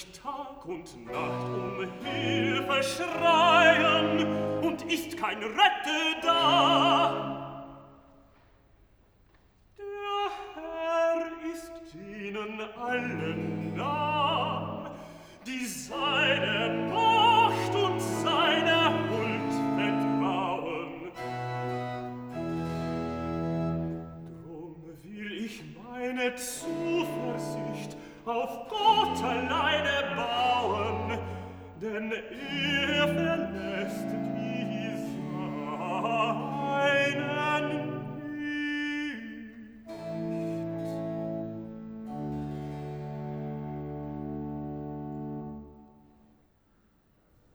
sich Tag und Nacht um Hilfe schreien, und ist kein Retter da. Der Herr ist ihnen allen nah, die seine Macht und seine Huld vertrauen. Drum will ich meine Zuversicht auf Gott alleine bauen, denn er verlässt